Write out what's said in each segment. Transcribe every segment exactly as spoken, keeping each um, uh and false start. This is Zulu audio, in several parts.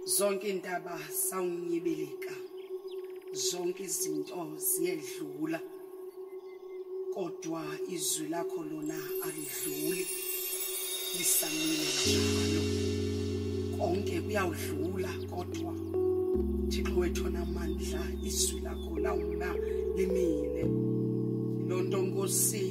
zonke indaba sawunyibilika, zonke izinto ziyedlula, kodwa izwi lakho lona alidluli, lisamile njalo. Konke kuyawudlula, kodwa Thixo wethu namandla izwi lakho lawuna limile. Lonto Nkosi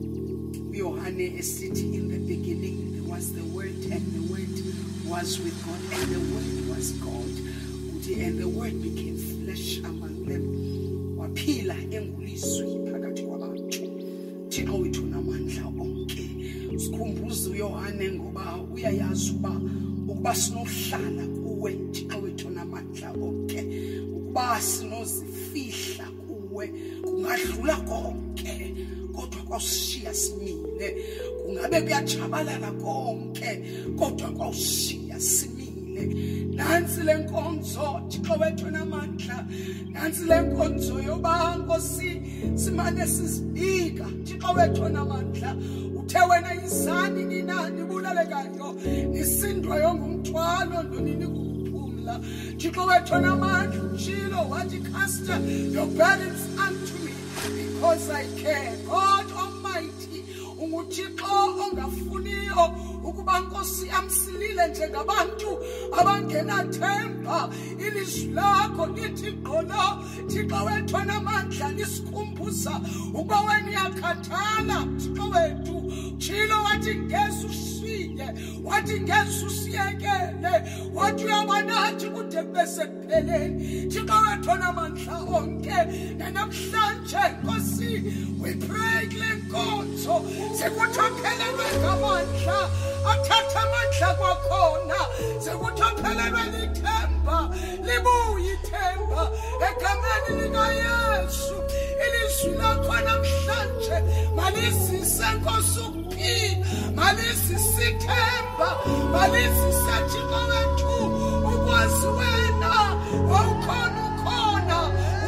uYohane esithi, in the beginning there was the word, and the word was with God, and the word was God, and the word became flesh among them. Waphila engulizwi phakathi kwabantu. Thixo wethu namandla onke, sikhumbuze uYohane ngoba uyayazi uba ukuba sinohlala kuwe Thixo wethu namandla onke, ukuba sinozifihla kuwe kungadlula konke, kodwa kwashiya simile. Kungabe kuyajabalala konke, kodwa kwashiya simile. Nansi lenkonzo Thixo wethu namandla, nansi lenkonzo yoba Nkosi simane sizibika Thixo wethu namandla. Uthe wena izani ninani bulalekayo, nisindwayo ngumthwalo ndonini kuphumla. Thixo wethu namandla utshilo wathi, cast your burdens unto me because I care. God Almighty, unguThixo ongafuniyo ukuba Nkosi amsilile njengabantu abangenathemba. Ilizwi lakho lithi qolo Thixo wethu namandla lisikhumbuza ukuba wena uyakhathala Thixo wethu. Tshilo wathi ngeze ushiye, wathi ngeze usiyekele, wathi uyabanathi kude bese kupheleni. Thixo wethu namandla onke, namhlanje Nkosi we pray kule nkonzo sekuthophelelwe ngamandla athatha amandla kwakhona, sekuthophelelwe lithemba, libuye ithemba egameni likaYesu. Ilizwi lakho namhlanje malisise Nkosi ukuphila, malisise ithemba, malisise Thixo wethu ukwazi wena wawukhona ukhona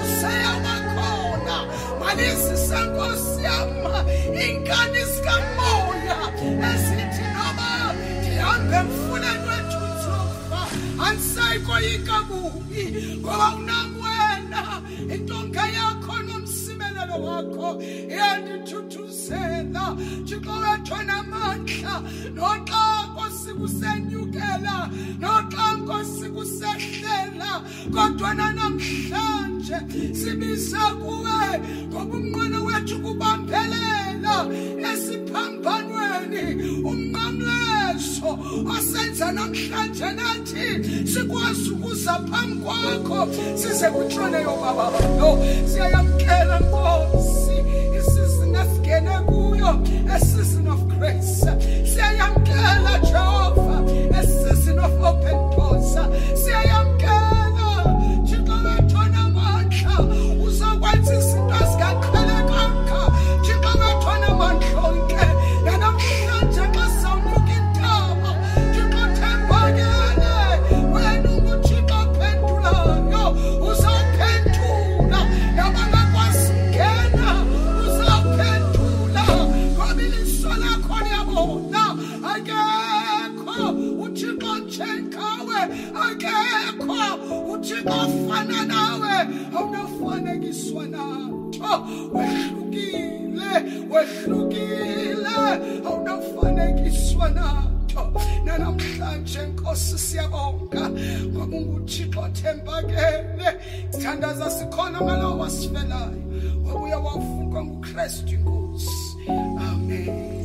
useyabakhona. Malisise Nkosi yama inkani zikamoya esithi noma ndihambe emfuleni wethuthumba andisayikolika bubi, ngoba unamwena intonga yakho nomsimelelo wakho iyandithuthuzela. Thixo wethu namandla, noxa Nkosi kusenyukela, noxa Nkosi kusehlela, kodwa namhlanje sibiza kuwe ngoba umnqweno wethu kubambelela esiphambanweni. Umnqamleso osenza namhlanje nathi sikwazi ukuza phambi kwakho size kutshoneyo baba. Siyayamkela Nkosi isizini esigene kuyo, a season of grace. Siyayamkela Jehova, a season of open doors. Siyayamkela Thixo wethu namandla, uzakwenza izinto ezingaqhelekanga Thixo wethu namandla onke. Namhlanje xa sawunyuka intaba Thixo thembakele, wena unguThixo ophendulayo, uzawuphendula. Nabangakwazi ngena uzawuphendula, ngoba ilizwi lakho liyabona. Akekho uThixo njengawe, akekho uThixo ofana nawe, awunafanekiswa natho. Wehlukile, wehlukile, awunafanekiswa natho. Namhlanje Nkosi siyabonga ngoba unguThixo othembakele. Sithandaza sikhona ngalowo wasifelayo, wabuya wavuka nguKristu Nkosi. Amen.